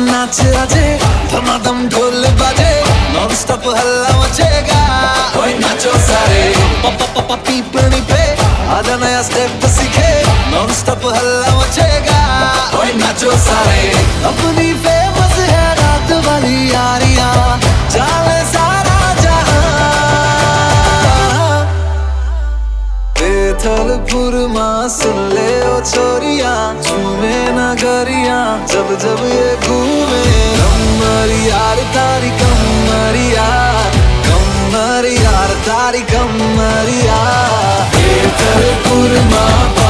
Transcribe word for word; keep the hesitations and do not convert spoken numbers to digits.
नाच आजे धमाधम ढोल बाजे नॉन स्टॉप हल्ला मचेगा कोई नाचो सारे पापा पापा पीपनी पे आजा नया स्टेप सीखे नॉन स्टॉप हल्ला मचेगा कोई नाचो सारे अपनी फेमस है रात वाली यारियां जाने सारा जहां बेथलपुर मां सुन ले ओ छोरियां झूमे नगरियां जब जब ये घूमे कमर यार तारी कमर यार कमर यार तारी कमर यार बेथलपुर मां